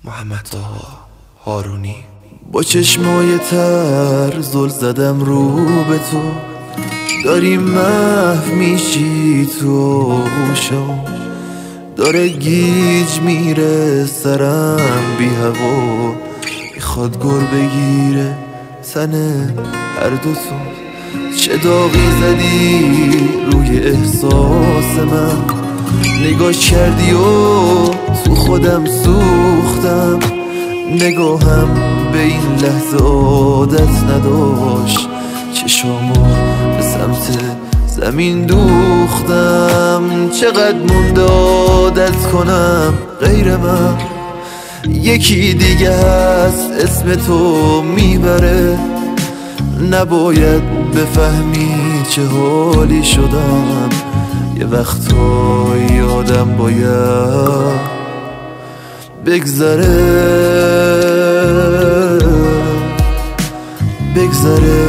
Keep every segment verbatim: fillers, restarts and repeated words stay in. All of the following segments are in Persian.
محمد طه هارونی. با چشمای تر زل زدم رو به تو، داری محو میشی تو گوشم، داره گیج میره سرم بی هوا، میخواد گل بگیره تن هر دوتون. چه داغی زدی روی احساس من، نگاش کردی و تو خودم سوختم. نگاهم به این لحظه عادت نداشت، چشامو به سمت زمین دوختم. چقدر مونده عادت کنم غیر من، یکی دیگه هست اسم تو میبره. نباید بفهمی چه حالی شدم، یه وقتایی آدم باید بگذره بگذره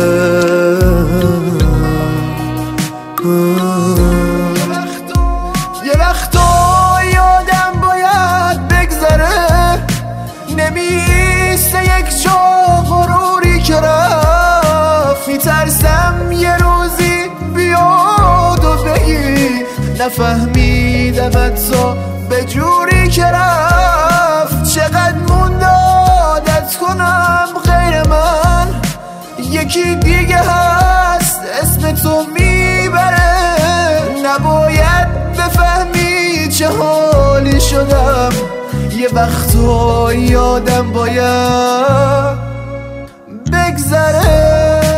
یه وقتایی آدم باید بگذره، نمیسته یک جا غروری که رفت. میترسم یه روزی بیاد و بگی نفهمیدم تا به جوری که رفت. چقدر مونده عادت کنم غیر من، یکی دیگه هست اسم تو میبره. نباید بفهمی چه حالی شدم، یه وقتایی آدم باید بگذره.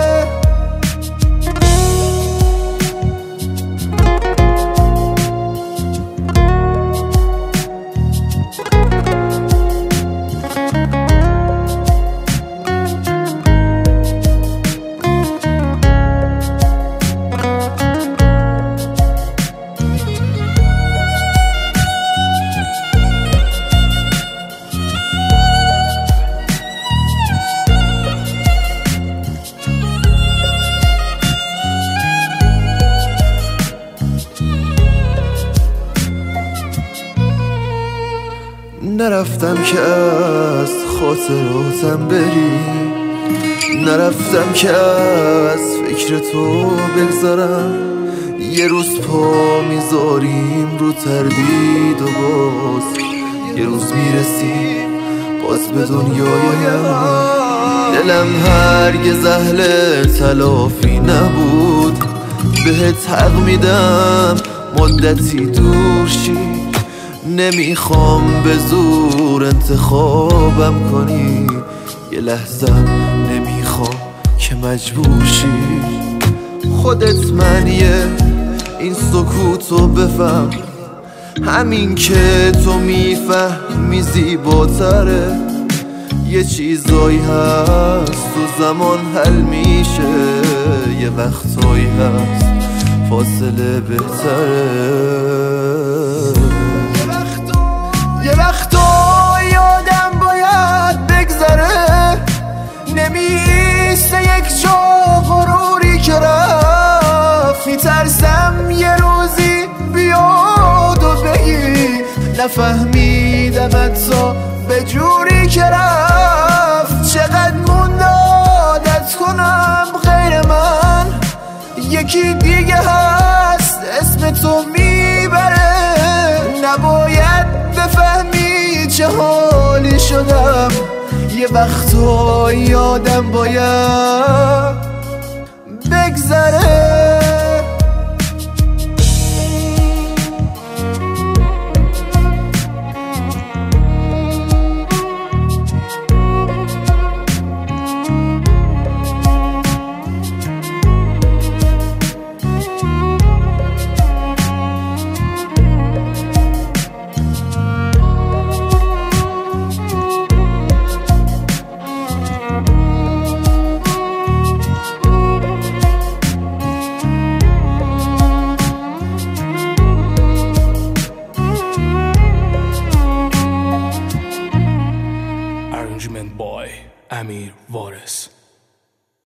نرفتم که از خاطراتم بری، نرفتم که از فکر تو بگذارم. یه روز پا میذاریم رو تردید و باز یه روز میرسیم باز به دنیای من. دلم هرگز اهل تلافی نبود، بهت حق میدم مدتی دور شی. نمیخوام به زور انتخابم کنی، یه لحظه نمیخوام که مجبور شی. خودت منیه این سکوتو بفهم، همین که تو میفهمی زیباتره. یه چیزایی هست تو زمان حل میشه، یه وقتایی هست فاصله بهتره. یه وقتایی آدم باید بگذره، نمیسته یک جا غروری که رفت. میترسم یه روزی بیاد و بگی نفهمیدم تا به جوری که رفت. چقدر مونده عادت کنم غیر من، یکی دیگه هست اسم تو میبره. نباید بفهمی چه حالی شدم، یه وقتایی آدم باید بگذره.